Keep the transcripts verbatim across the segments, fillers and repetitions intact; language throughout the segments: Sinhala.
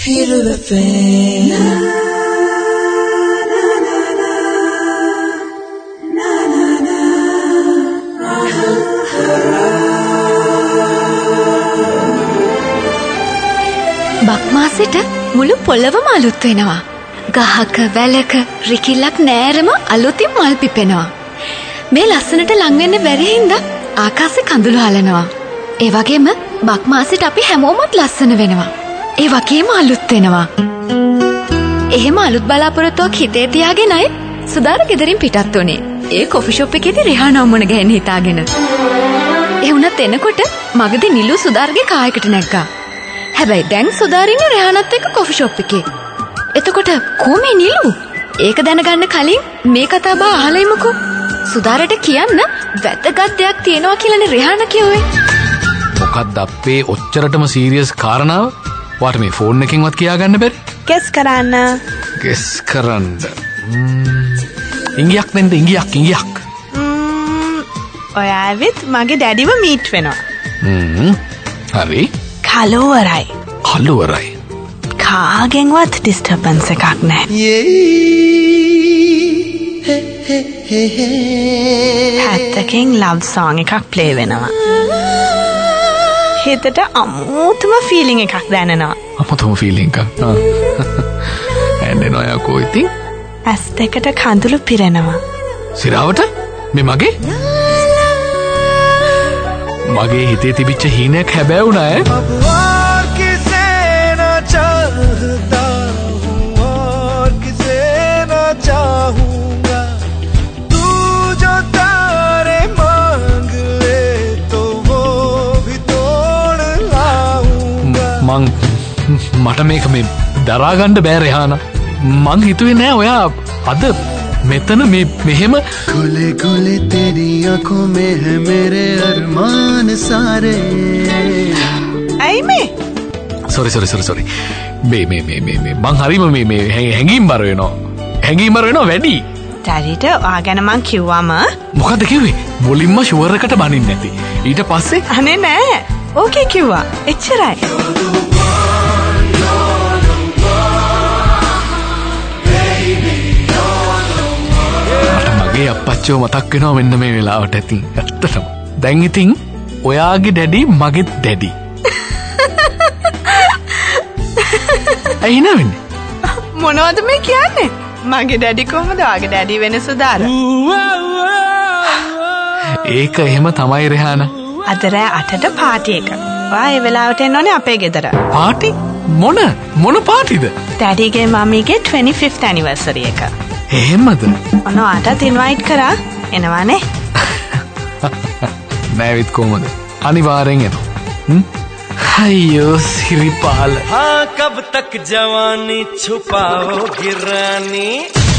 Hit the fan. බක්මාසෙට මුළු පොළවම අලුත් වෙනවා. ගහක වැලක රිකිල්ලක් නෑරම අලුතින් මල් පිපෙනවා. මේ ලස්සනට ලං වෙන්න බැරි හින්දා ආකාශේ කඳුළු හලනවා. ඒ වගේම බක්මාසෙට අපි හැමෝමත් ලස්සන වෙනවා. ඒ වගේම අලුත් වෙනවා. එහෙම අලුත් බලාපොරොත්තුවක් හිතේ තියාගෙනයි සුදාර ගෙදරින් පිටත් වුණේ. ඒ කොෆි ෂොප් එකේදී රිහාන අම්මුණ ගෑන හිතාගෙන. ඒ වුණත් එනකොට මගදී නිලු සුදාර්ගේ කායකට නැග්ගා. හැබැයි දැන් සුදාරින්නේ රෙහානත් එක්ක කොෆි ෂොප් එකේ. එතකොට කොහොමද නිලු? ඒක දැනගන්න කලින් මේ කතාව අහලා ඉමුකෝ. සුදාරට කියන්න වැදගත් දෙයක් තියෙනවා කියලානේ රෙහාන කිව්වේ. මොකක්ද අපේ ඔච්චරටම සීරියස් කාරණාව? වාට මේ ෆෝන් එකකින්වත් කියා ගන්න බැරි? ගෙස් කරන්න. ගෙස් කරන්න. ඉංගියක් නෙන්ද ඉංගියක් ඉංගියක්. ඔයා ඇවිත් මගේ ඩැඩිව මීට් වෙනවා. හ්ම්. හරි. කලවරයි. කලවරයි. කාගෙන්වත් ඩිස්ටර්බන්ස් එකක් නැහැ. පැත්තකින් ලව් සෝං එකක් ප්ලේ වෙනවා. හිතට අමුතුම ෆීලිං එකක් දැනෙනවා. අමුතුම ෆීලිං එකක්. ඇන්නෙනවා යකෝ ඉතින්. ඇස් දෙකට කඳුළු පිරෙනවා. සිරාවට මේ මගේ මගේ හිතේ තිබිච්ච හීනයක් හැබෑ වුණා ඈ. और किसे ना चाहता हूँ और किसे ना चाहूँगा तू जो तारे मांग ले तो वो भी तोड़ लाऊंगा. මං මට මේක මේ දරා ගන්න බෑ රෙහාන. මං හිතුවේ නෑ ඔයා අද මෙතන මේ මෙහෙම खुले खुले तेरी आंखों में है मेरे अरमान सारे. ඇයි මේ? Sorry sorry sorry sorry. මේ මේ මේ මේ මේ මං හරිම මේ මේ හැංගීම් බර වෙනවා. හැංගීම් බර වෙනවා වැඩි. ඩැඩිට ඔයා ගැන මං කිව්වම මොකද්ද කිව්වේ? මුලින්ම ෂුවර් එකට බනින්න නැති. ඊට පස්සේ අනේ නෑ. ඕකේ කිව්වා. එච්චරයි. මගේ අප්පච්චෝ මතක් වෙනවා මෙන්න මේ වෙලාවට ඇති. ඇත්තටම. දැන් ඉතින් ඔයාගේ ඩැඩි මගේත් ඩැඩි. ඇයි නවෙන්නේ? මොනවද මේ කියන්නේ? මගේ ඩැඩි කොහමද ඔයාගේ ඩැඩි වෙන සුදාර? ඒක එහෙම තමයි රෙහාන. අද රෑ අටට පාටි එක. ඔයා ඒ වෙලාවට එන්න ඕනේ අපේ ගෙදර. පාටි? මොන මොන පාටිද? ඩැඩිගේ මම්මිගේ twenty-fifth anniversary එක. එහෙමද? ඔන්න ආටත් ඉන්වයිට් කරා. එනවානේ. නෑවිත් කොහමද? අනිවාර්යෙන් එනවා. හ්ම්? අයියෝ සිරිපාල. हाँ कब तक जवानी छुपाओगी रानी.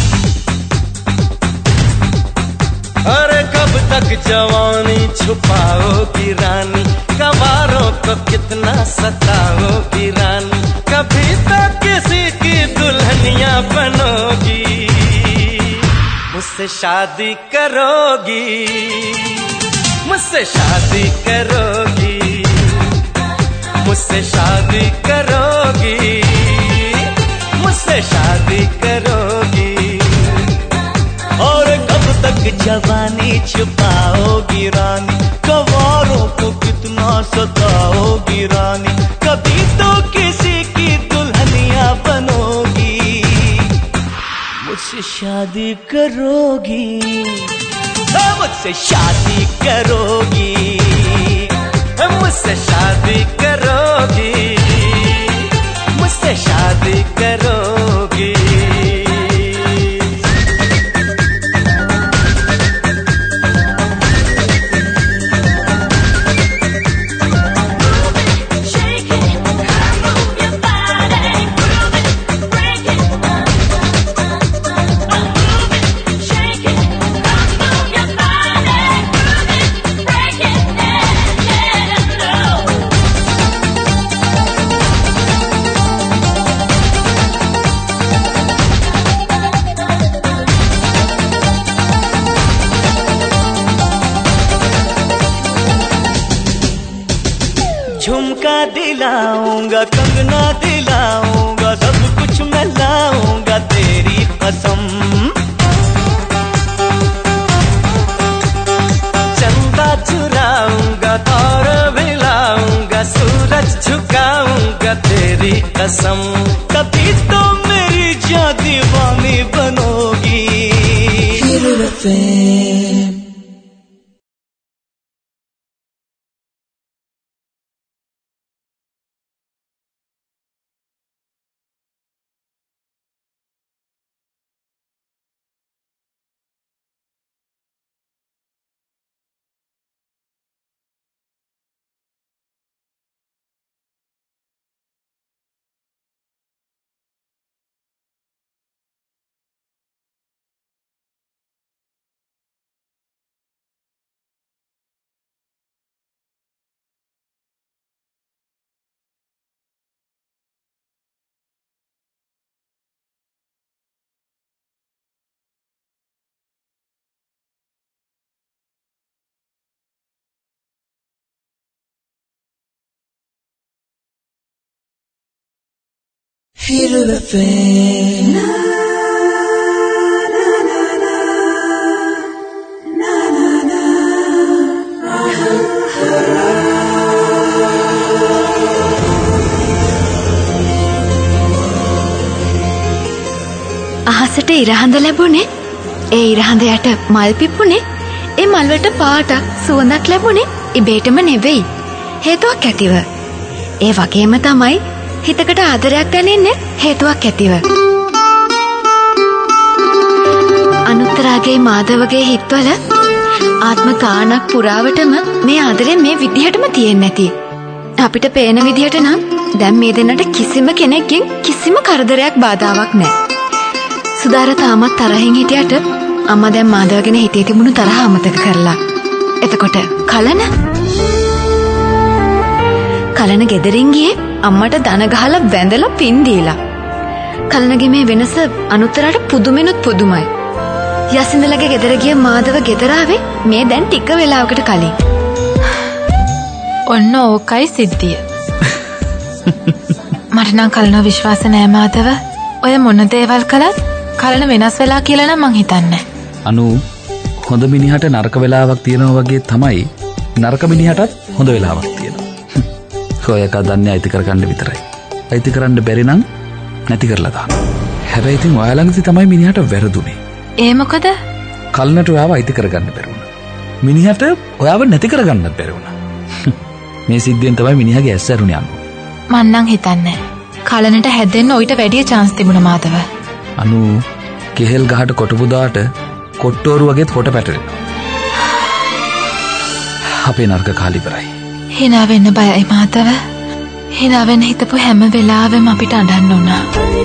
अरे कब तक जवानी छुपाओगी रानी. कवारों को कितना सताओगी रानी. कभी तो किसी की दुल्हनिया बनोगी. मुझसे शादी करोगी. मुझसे शादी करोगी. मुझसे शादी करोगी. मुझसे शादी करोगी. और कब तक जवानी छुपाओगी रानी. कवारों को कितना सताओगी रानी. कभी तो किसी की दुल्हनिया बनोगी. मुझसे शादी करोगी. मुझसे शादी करोगी. मुझसे शादी करोगी. मुझसे शादी करोगी. झुमका दिलाऊंगा कंगना दिलाऊंगा. कसम कभी तो मेरी जान दीवानी बनोगी Hero F M Hero F M අහසට ඉරහඳ ලැබුණේ. ඒ ඉරහඳ යට මල් පිපුණේ. ඒ මල් වලට පාටක් සුවඳක් ලැබුණේ ඉබේටම නෙවෙයි. හේතුවක් ඇතිව. ඒ වගේම තමයි හිතකට ආදරයක් දැනෙන්නේ හේතුවක් ඇතිව. අනුත්තරාගේ මාධවගේ හිත්වල ආත්ම ගානක් පුරාවටම මේ ආදරේ මේ විදිහටම තියෙන්නේ නැති. අපිට පේන විදිහට නම් දැන් මේ දෙන්නට කිසිම කෙනෙක්ගෙන් කිසිම කරදරයක් බාධාවක් නැහැ. සුදාර තාමත් තරහින් හිටියට අම්මා දැන් මාධව ගැන හිතේ තිබුණු තරහ අමතක කරලා. එතකොට කලන කලන ගෙදරින් ගියේ අම්මට දන ගහලා වැඳලා පින් දීලා. කලනගේ මේ වෙනස අනුත්තරට පුදුමෙනුත් පුදුමයි. යසින්දලගේ ගෙදර ගිය මාධව ගෙදර ආවේ මේ දැන් ටික වෙලාවකට කලින්. ඔන්න ඕකයි සිද්ධිය. මට නම් කලන විශ්වාස නෑ මාධව. ඔය මොන දේවල් කළත් කලන වෙනස් වෙලා කියලා නම් මං හිතන්නේ. අනු හොඳ මිනිහට නරක වෙලාවක් තියෙනවා වගේ තමයි නරක මිනිහටත් හොඳ වෙලාවක් තියෙනවා. ඔය එක දන්නේ අයිති කරගන්න විතරයි. අයිති කරන්න බැරි නම් නැති කරලා දාන්න. හැබැයි ඉතින් ඔයාලඟදී තමයි මිනිහට වැරදුනේ. ඒ මොකද? කල්නට ඔයාව අයිති කරගන්න බැරි වුණා. මිනිහට ඔයාව නැති කරගන්නත් බැරි වුණා. මේ සිද්ධියෙන් තමයි මිනිහගේ ඇස් ඇරුණේ අනු. මං නම් හිතන්නේ කලනට හැදෙන්න ඔయిత වැඩි chance තිබුණා මාධව. අනු කෙහෙල් ගහට කොට පුදාට කොට්ටෝරු වගේත් කොට පැටලෙනවා. අපේ නරක කාලේ ඉවරයි. hina වෙන්න බයයි මාතව. hina වෙන්න හිතපු හැම වෙලාවෙම අපිට අඬන්න උනා.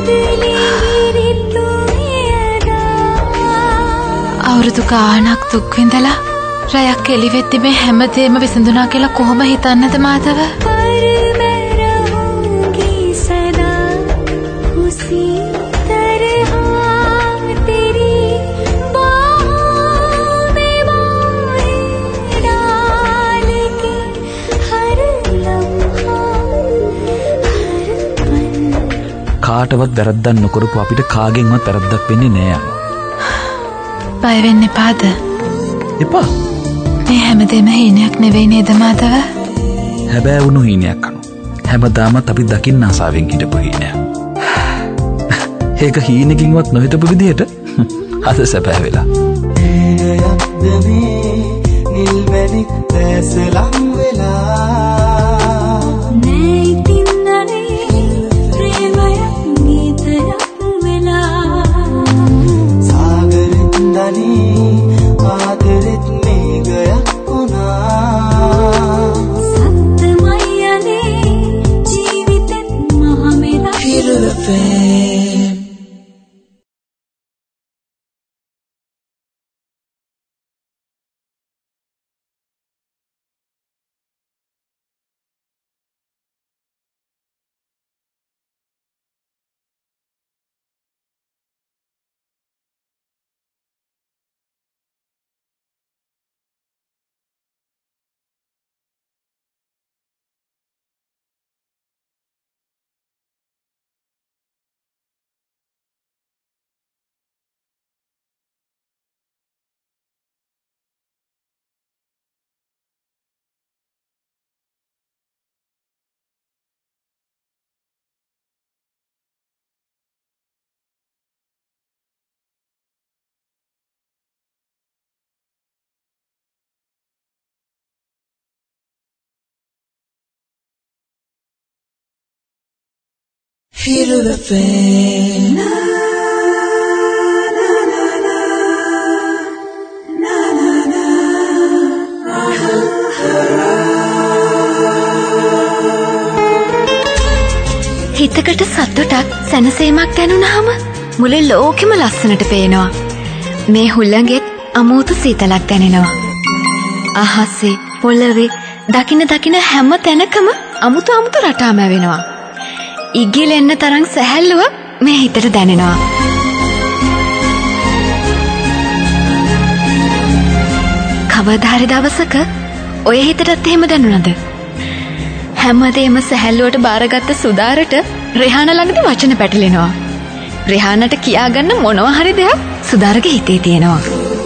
අවුරුදු ගාණක් දුක් විඳලා රැයක් එළි වෙද්දි මේ හැමදේම විසඳුණා කියලා කොහොම හිතන්නද මාතව? කාටවත් වැරද්දක් නොකරපු අපිට කාගෙන්වත් වැරද්දක් වෙන්නේ නෑ. බය වෙන්න එපාද? එපා. මේ හැමදේම හීනයක් නෙවෙයි නේද මාතව? හැබැයි වුණු හීනයක් අනු. හැමදාමත් අපි දකින්න ආසාවෙන් හිටපු හීනයක්. ඒක හීනකින්වත් නොහිතපු විදිහට අද සැපෑ වෙලා. නිල්මැණික් දැසලම් වෙලා ආදරෙත් මේගයක් වුණා සත්‍යමයි යනේ ජීවිතෙත් මහමෙලා Hero F M Feel the pain. හිතකට සතුටක් සැනසීමක් දැනුණාම මුළු ලෝකෙම ලස්සනට පේනවා. මේ හුළඟෙත් අමෝතු සීතලක් දැනෙනවා. අහසේ පොළවේ දකින දකින හැම තැනකම අමුතු අමුතු රටාම වෙනවා. ඉගිලෙන්න තරම් සැහැල්ලුවක් මේ හිතට දැනෙනවා. කවදා හරි දවසක ඔය හිතටත් එහෙම දැනුණාද? හැමදේම සැහැල්ලුවට බාරගත්ත සුදාරට රෙහාන ළඟදී වචන පැටලෙනවා. රෙහානට කියාගන්න මොනවා හරි දෙයක් සුදාරගේ හිතේ තියෙනවා.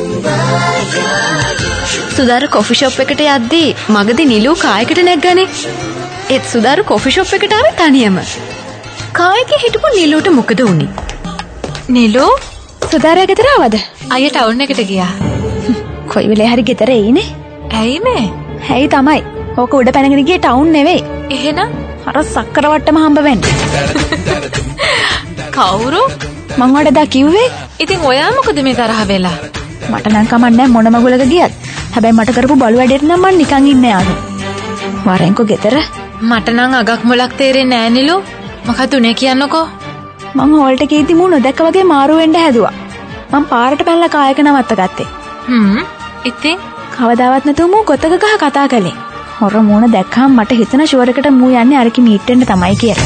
සුදාර කොෆි ෂොප් එකට යද්දී මගදී නිලු කායකට නැග්ගනේ. ඒත් සුදාර කොෆි ෂොප් එකට ආවේ තනියම. කායකේ හිටපු නිලුට මොකද වුනේ? නිලු සුදාරයා ගෙදර ආවද? අයියා ටවුන් එකට ගියා. කොයි වෙලේ හරි ගෙදර එයිනේ. ඇයි මේ? ඇයි තමයි. ඕක උඩ පැනගෙන ගියේ ටවුන් නෙවෙයි. එහෙනම් අර සක්කර වට්ටම හම්බ වෙන්නේ. කවුරු? මං වඩා කිව්වේ. ඉතින් ඔයා මොකද මේ තරහ වෙලා? මට නම් කමන්නේ මොන මගුලක ගියත්. හැබැයි මට කරපු බලු වැඩේට නම් මං නිකන් ඉන්නේ ආනු. වරෙන්කෝ ගෙදර. මට නම් අගක් මුලක් තේරෙන්නේ නෑ නිලු. මොකද උනේ කියන්නකෝ. මං හෝල්ට කීදි මූ නොදැක්ක වගේ මාරු වෙන්න හැදුවා. මං පාරට පැනලා කායක නවත්ත ගත්තේ. හ්ම්. ඉතින් කවදාවත් නැතුව මූ කොතක ගහ කතා කළේ. හොර මූණ දැක්කම මට හිතන ෂුවර් එකට මූ යන්නේ අරකි මීට් වෙන්න තමයි කියලා.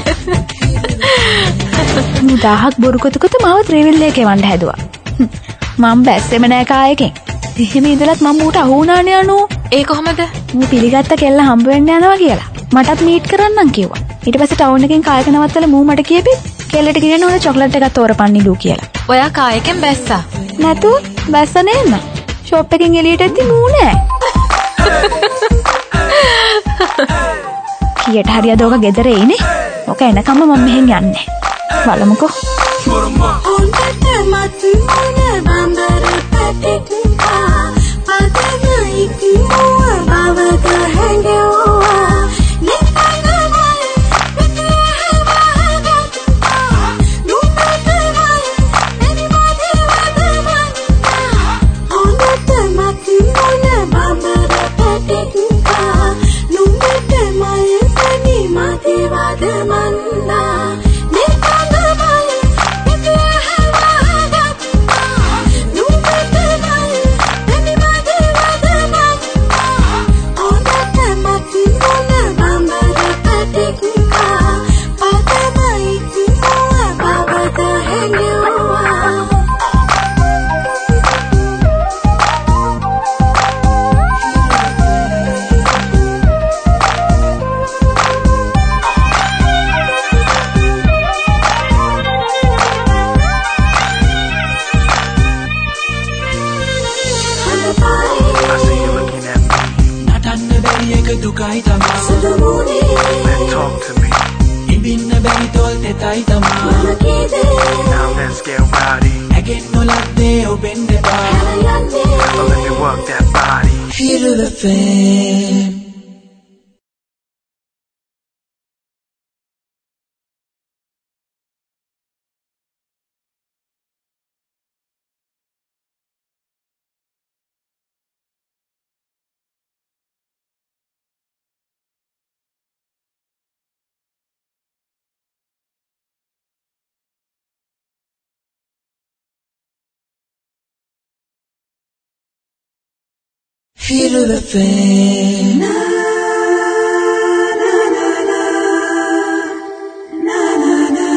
මූ දහහක් බොරු කොතකට මාව ත්‍රිවිල් එකේ වණ්ඩ හැදුවා. මම බැස්සෙම නෑ කායකින්. එහෙම ඉඳලත් මම ඌට අහු වුණානේ අනු. ඒ කොහමද? මූ පිළිගත්ත කෙල්ල හම්බ වෙන්න යනවා කියලා. මටත් මීට් කරන්නම් කිව්වා. ඊට පස්සේ ටවුන් එකෙන් කායක නවත්තලා මූ මට කියපි කෙල්ලට ගෙනියන්න ඕන චොක්ලට් එකක් තෝරපන් නිලු කියලා. ඔයා කායකෙන් බැස්සා? නැතු බැස්ස නේන්න. ෂොප් එකෙන් එළියට එද්දි මූ නෑ. කීයට හරි අද ඔක ගෙදර එයිනේ. ඔක එනකම් මම මෙහෙන් යන්නේ. බලමුකෝ. Now let's get rowdy. Again, no like they open the bar. Oh, let me work that body. Feel the pain. Feel the pain. Na na na na na na na.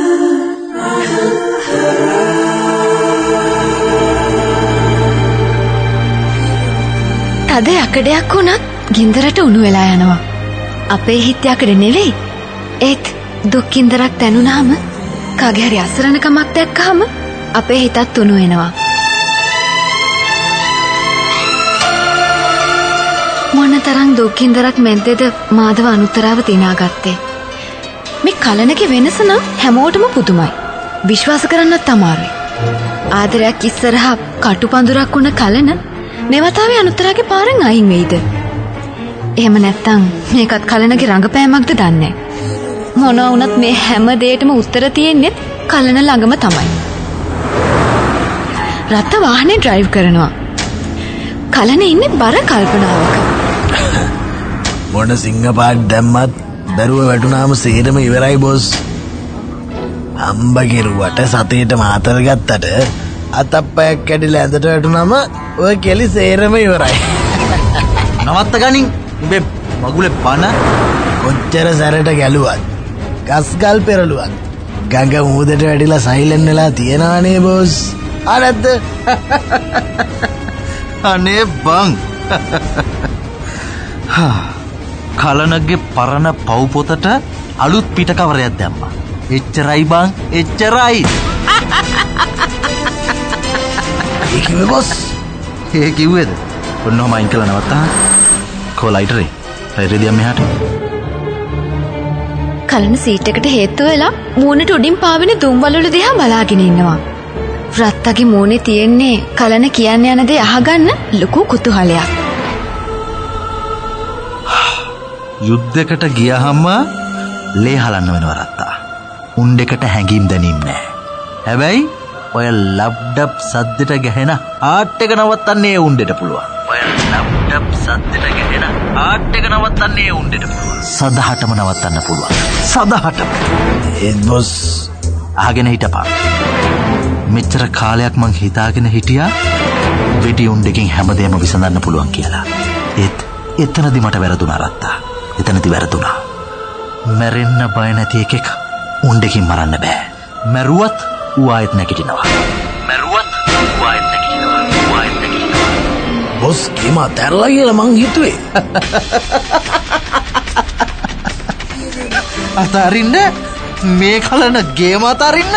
තද යකඩයක් වුණත් ගින්දරට උණු වෙලා යනවා. අපේ හිත යකඩ නෙවෙයි. ඒත් දුක් ගින්දරක් දැනුණාම කාගේ හරි අසරණකමක් දැක්කහම අපේ හිතත් උණු වෙනවා. මොනතරම් දුක්ඛින්දරක් මැද්දේද මාධව අනුත්තරාව තිනාගත්තේ. මේ කලනගේ වෙනස නම් හැමෝටම පුදුමයි. විශ්වාස කරන්නත් අමාරුයි. ආදරයක් ඉස්සරහා කටුපඳුරක් වුණ කලන මෙවතාවේ අනුත්තරාගේ පාරෙන් අයින් වෙයිද? එහෙම නැත්නම් මේකත් කලනගේ රංගපෑමක්ද දන්නේ. මොනවා වුණත් මේ හැම දෙයකටම උත්තර තියෙන්නේ කලන ළඟම තමයි. රත්ත වාහනේ ඩ්‍රයිව් කරනවා. කලන ඉන්නේ බර කල්පනාවක. මොන සිංහපාට දැම්මත් දරුව වැටුනාම සේරම ඉවරයි බොස්. අම්බ කෙරුවට සතේට මාතර ගත්තට අතප්පයක් කැඩිලා ඇඳට වැටුනම ඔය කෙලි සේරම ඉවරයි. නවත්ත ගනින් උඹේ මගුලේ පන. කොච්චර සැරට ගැලුවත් ගස්ගල් පෙරළුවත් ගඟ මූදට වැටිලා සයිලන්ට් වෙලා තියනවනේ බොස්. ආ නැද්ද? අනේ බං. කලනගේ පරණ පව් පොතට අලුත් පිට කවරයක් දැම්මා. එච්චරයි බං, එච්චරයි. ඒ කිව්වේ බොස්. ඒ කිව්වේද? ඔන්නෝම අයින් කළා නවත්තා. කෝ ලයිටරේ. ලයිටරේ දියම් මෙහාට. කලන සීට් එකට හේතු වෙලා මූණට උඩින් පාවෙන දුම් වලලු දිහා බලාගෙන ඉන්නවා. රත්තගේ මූණේ තියෙන්නේ කලන කියන්න යන දේ අහගන්න ලොකු කුතුහලයක්. යුද්ධයකට ගියහම ලේ හලන්න වෙනවා රත්තා. උණ්ඩෙකට හැංගීම් දැනීම් නැහැ. හැබැයි ඔය ලබ්ඩබ් සද්දෙට ගැහෙන හાર્ට් එක නවත්තන්නේ උණ්ඩෙට පුළුවන්. ඔය ලබ්ඩබ් සද්දෙට ගැහෙන හાર્ට් එක නවත්තන්නේ උණ්ඩෙට පුළුවන්. සදහටම නවත්තන්න පුළුවන්. සදහටම. ඒ බොස් අහගෙන හිටපන්. මෙච්චර කාලයක් මං හිතාගෙන හිටියා වෙඩි උණ්ඩකින් හැමදේම විසඳන්න පුළුවන් කියලා. ඒත් එතනදි මට වැරදුනා රත්තා. එතනදි වැරදුනා. මැරෙන්න බය නැති එකෙක් උණ්ඩකින් මරන්න බෑ. මැරුවත් ඌ ආයෙත් නැගිටිනවා. මැරුවත් ඌ ආයෙත් නැගිටිනවා. ඌ ආයෙත් නැගිටිනවා. බොස් කීම අතහැරලා කියලා මං හිතුවේ. අතරින්න මේ කලන ගේම අතරින්න.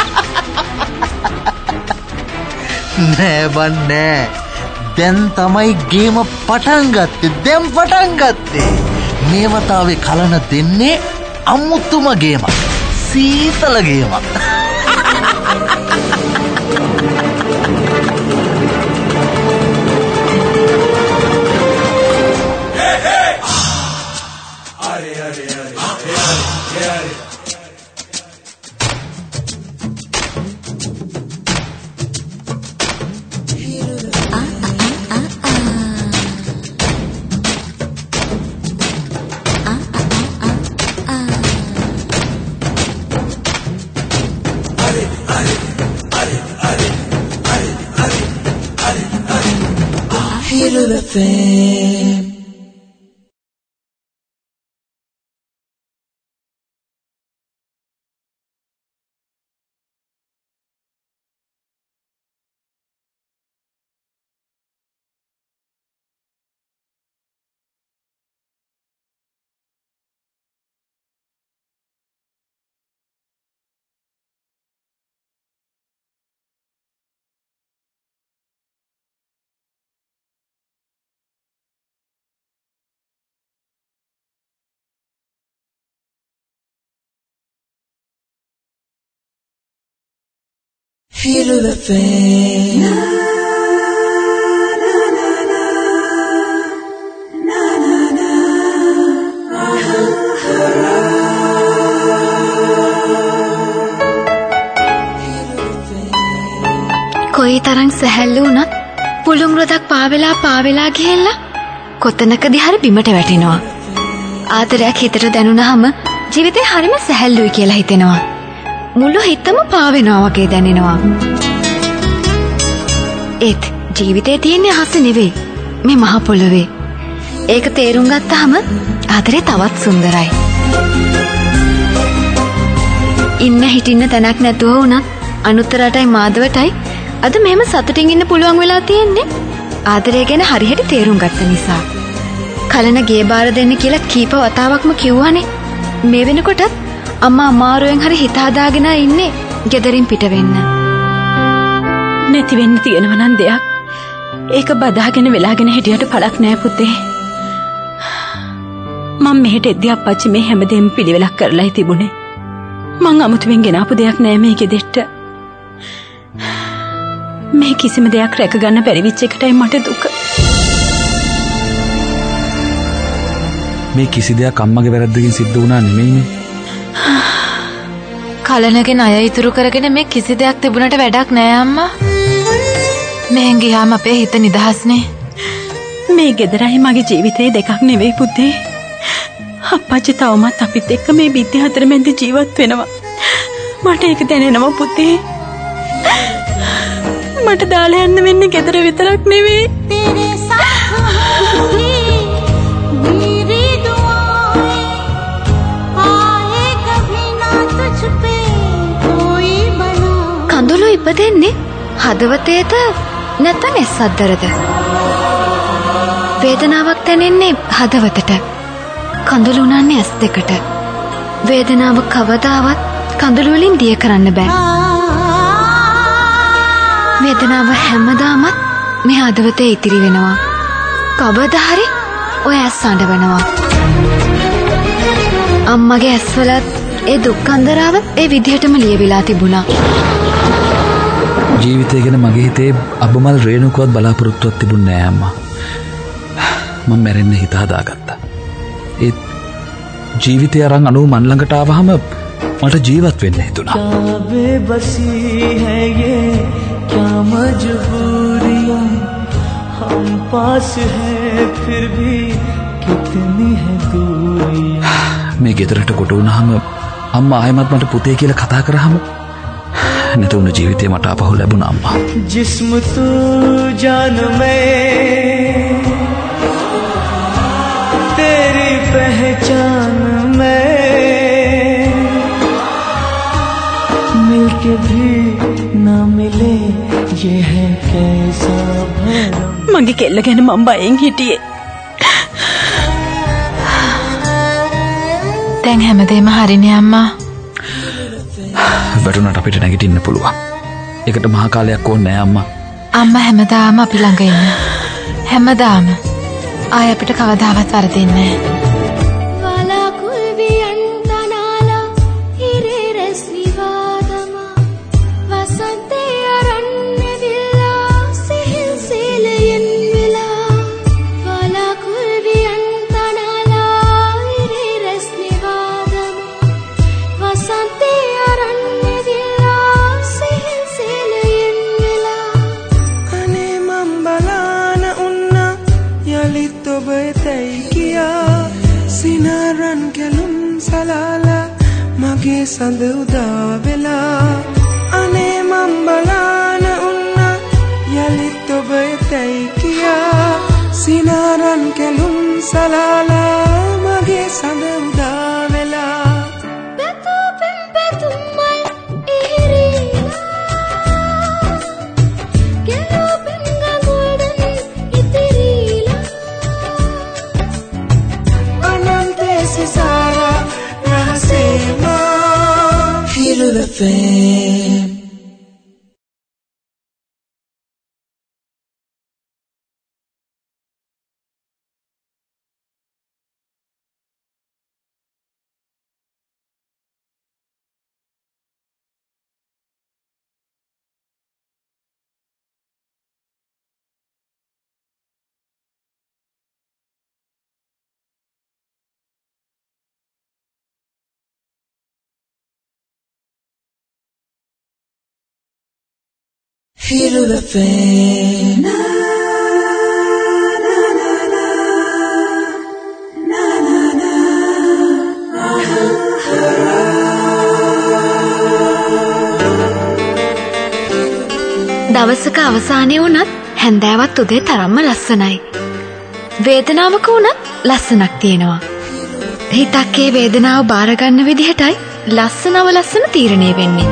නෑ බන් නෑ. දැන් තමයි ගේම පටන් ගත්තේ. දැන් පටන් ගත්තේ. මේ වතාවේ කලන දෙන්නේ අමුතුම ගේමක්. සීතල ගේමක්. Hero F M. Hero F M. කොයි තරම් සැහැල්ලු වුණත් පුළුම් රොදක් පාවෙලා පාවෙලා ගිහිල්ලා කොතනකදී හරි බිමට වැටෙනවා. ආදරයක් හිතට දැනුණාම ජීවිතේ හරිම සැහැල්ලුයි කියලා හිතෙනවා. මුළු හිතම පාවෙනවා වගේ දැනෙනවා. ඒත් ජීවිතේ තියෙන්නේ අහස නෙවෙයි මේ මහ පොළොවේ. ඒක තේරුම් ගත්තාම ආදරේ තවත් සුන්දරයි. ඉන්න හිටින්න තැනක් නැතුව වුණත් අනුත්තරටයි මාධවටයි අද මෙහෙම සතුටින් ඉන්න පුළුවන් වෙලා තියෙන්නේ ආදරය ගැන හරියට තේරුම් ගත්ත නිසා. කලන ගේ බාර දෙන්න කියලා කීප වතාවක්ම කිව්වනේ. මේ වෙනකොටත් අම්මා අමාරුවෙන් හරි හිත හදාගෙන ඉන්නේ ගෙදරින් පිට වෙන්න. නැති වෙන්න තියෙනව නම් දෙයක්. ඒක බදාගෙන වෙලාගෙන හිටියට පළක් නෑ පුතේ. මම මෙහෙට එද්දී අප්පච්චි මේ හැමදේම පිළිවෙලක් කරලායි තිබුණේ. මං අමුතුවෙන් ගෙනාපු දෙයක් නෑ මේ ගෙදෙට්ට. මේ කිසිම දෙයක් රැක ගන්න බැරි වෙච්ච එකටයි මට දුක. මේ කිසි දෙයක් අම්මගේ වැරද්දකින් සිද්ධ වුණා නෙමෙයිනේ. කලනගෙන අය ඉතුරු කරගෙන මේ කිසි දෙයක් තිබුණට වැඩක් නෑ අම්මා. මෙහෙන් ගියාම අපේ හිත නිදහස්නේ. මේ ගෙදරයි මගේ ජීවිතේ දෙකක් නෙවෙයි පුතේ. අප්පච්චි තවමත් අපිත් එක්ක මේ බිත්ති හතර මැද ජීවත් වෙනවා. මට ඒක දැනෙනවා පුතේ. මට දාලා යන්න වෙන්නේ ගෙදර විතරක් නෙවෙයි. කඳුළු ඉපදෙන්නේ හදවතේද නැත්නම් ඇස් අද්දරද? වේදනාවක් දැනෙන්නේ හදවතට. කඳුළු උනන්නේ ඇස් දෙකට. වේදනාව කවදාවත් කඳුළු වලින් දිය කරන්න බෑ. වේදනාව හැමදාමත් මේ හදවතේ ඉතිරි වෙනවා. කවදා හරි ඔය ඇස් අඬවනවා. අම්මගේ ඇස්වලත් ඒ දුක් අන්දරාව ඒ විදිහටම ලියවිලා තිබුණා. ජීවිතය ගැන මගේ හිතේ අබමල් රේණුකවත් බලාපොරොත්තුවක් තිබුණේ නෑ අම්මා. මම මැරෙන්න හිත හදාගත්තා. ඒත් ජීවිතය අරන් අනු මන් ළඟට ආවහම මට ජීවත් වෙන්න හිතුණා. बेबसी है ये क्या मजबूरियां हम पास है फिर भी कितनी है दूरियां. මේ ගෙදරට කොට වුණාම අම්මා ආයෙමත් මට පුතේ කියලා කතා කරාම නැතුණු ජීවිතේ මට අපහු ලැබුණා අම්මා. जिस्म तू जान में तेरी पहचान में मिलके भी ना मिले ये है कैसा भरम. මගේ කෙල්ල ගැන මම බයෙන් හිටියේ. දැන් හැමදේම හරිනේ අම්මා. වැටුණට අපිට නැගිටින්න පුළුවන්. ඒකට මහා කාලයක් ඕනේ නෑ අම්මා. අම්මා හැමදාම අපි ළඟ ඉන්න. හැමදාම. ආය අපිට කවදාවත් වරදින්නේ නෑ. සඳ උදා වෙලා අනේ මම් බලාන උන්න යලිත් ඔබ එතයි කියා සිනාරන් කැලුම් සලාලා මගේ සඳ උදා වෙලා බතුපෙන් බතුම්මයි ඉහිරිලා ගැලුපෙන් ගඟුල්දන් ඉතිරිලා අනන්තේ සිසාරා රහසේමා Hero F M. Hero F M. Na na na na na na na. දවසක අවසානයේ වුණත් හැන්දෑවත් උදේ තරම්ම ලස්සනයි. වේදනාවක වුණත් ලස්සනක් තියෙනවා. හිතක් ඒ වේදනාව බාර ගන්න විදිහටයි ලස්සනව ලස්සන තීරණය වෙන්නේ.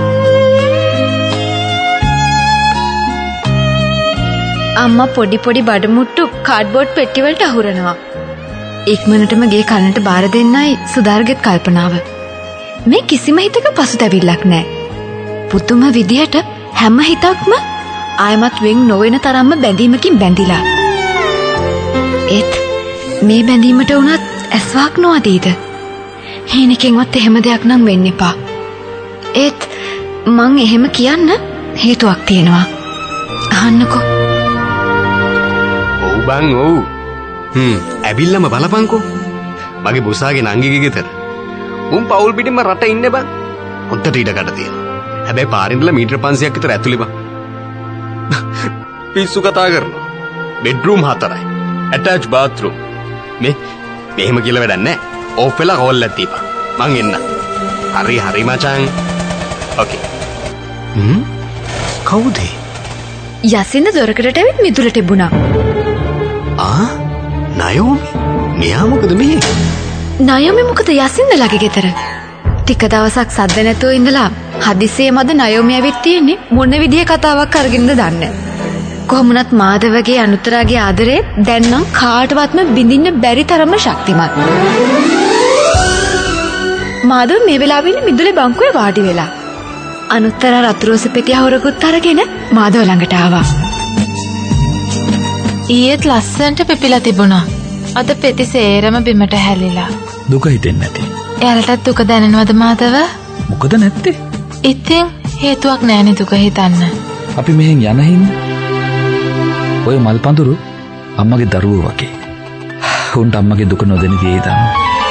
අම්මා පොඩි පොඩි බඩමුට්ටු කාඩ්බෝඩ් පෙට්ටි වලට අහුරනවා. ඉක්මනටම ගේ කනට බාර දෙන්නයි සුදාර්ගෙත් කල්පනාව. මේ කිසිම හිතක පසුතැවිල්ලක් නැහැ. පුදුම විදියට හැම හිතක්ම ආයමත් වෙන් නොවන තරම්ම බැඳීමකින් බැඳිලා. ඒත් මේ බැඳීමට උනත් ඇස්වාක් නොවදීද? හේනකින්වත් එහෙම දෙයක් නම් වෙන්න එපා. ඒත් මං එහෙම කියන්න හේතුවක් තියෙනවා. අහන්නකෝ. ඔව් බං ඔව්. හ්ම් ඇවිල්ලාම බලපංකෝ. මගේ බුසාගේ නංගිගේ ගෙදර. මුන් පවුල් පිටින්ම රට ඉන්නේ බං. හොද්දට ඉඩකට තියෙනවා. හැබැයි පාරින් ඉඳලා මීටර පන්සීයක් විතර ඇතුලේ බං. පිස්සු කතා කරනවා. බෙඩ්රූම් හතරයි. Attach bathroom. මේ මෙහෙම කියලා වැඩක් නැහැ. ඕෆ් වෙලා කෝල් එකක් දීපන්. මං එන්න. හරි හරි මචං. ඕකේ. හ්ම් කවුද? යසින්ද දොරකඩට ඇවිත් මිදුලට තිබුණා. ආ නයෝමි. මෙයා මොකද මෙහෙ? නයෝමි මොකද යසින්ද ළඟ ගෙදර? ටික දවසක් සද්ද නැතුව ඉඳලා හදිසියෙම අද නයෝමි ඇවිත් තියෙන්නේ මොන විදිහේ කතාවක් අරගෙනද දන්නේ. කොහොමුණත් මාධවගේ අනුතරාගේ ආදරේ දැන් නම් කාටවත්ම බිඳින්න බැරි තරම්ම ශක්තිමත්. මාධව මේ වෙලාවේ ඉන්නේ මිදුලේ බංකුවේ වාඩි වෙලා. අනුත්තර රතුරෝස පෙට්ටිය හොරකුත් අරගෙන මාධව ළඟට ආවා. ඊයේත් ලස්සන්ට පිපිලා තිබුණා. අද පෙති සේරම බිමට හැලිලා. දුක හිතෙන්නේ නැති. එයාලටත් දුක දැනෙනවද මාධව? මොකද නැත්තේ? ඉතින් හේතුවක් නැහැනේ දුක හිතන්න. අපි මෙහෙන් යන හින්දා ඔය මල් පඳුරු අම්මගේ දරුවෝ වගේ. උන්ට අම්මගේ දුක නොදෙන දියේ දානවා.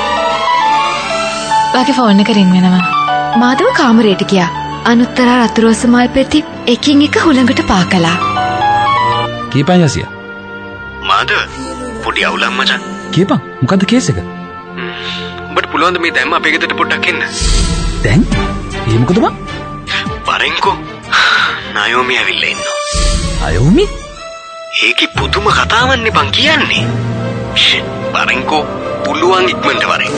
වාගේ ෆෝන් එක රින් වෙනවා. මාධව කාමරයට ගියා. අනුත්තර රතුරෝස මල් පෙති එකින් එක හුළඟට පා කළා. කීපන් යසියා. මාධව පොඩි අවුලක් මචං. කීපන් මොකද්ද කේස් එක? උඹට පුළුවන් ද මේ දැම්ම අපේ ගෙදරට පොඩ්ඩක් එන්න? දැන්? ඒ මොකද බං? වරෙන්කෝ. නයෝමි ඇවිල්ලා ඉන්නවා. නයෝමි? ඒකේ පුදුම කතාවන්නේ බං කියන්නේ. වරෙන්කෝ පුළුවන් ඉක්මනට වරෙන්.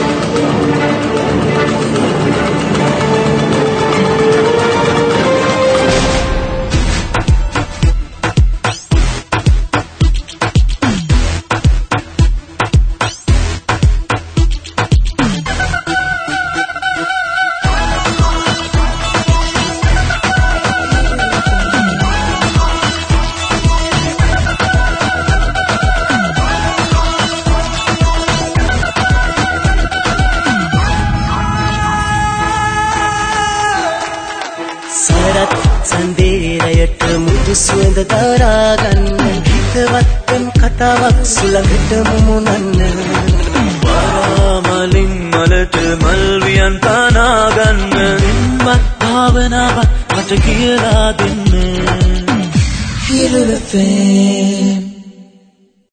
සන්දේරයට මුදු සුවඳ දරාගන්න හිතවත්කම් කතාවක් සුළඟට මුමුණන්න වරාමලින් මලට මල් වියන් තනාගන්න නිම්මත් භාවනාවක් මට කියලා දෙන්න Feel the pain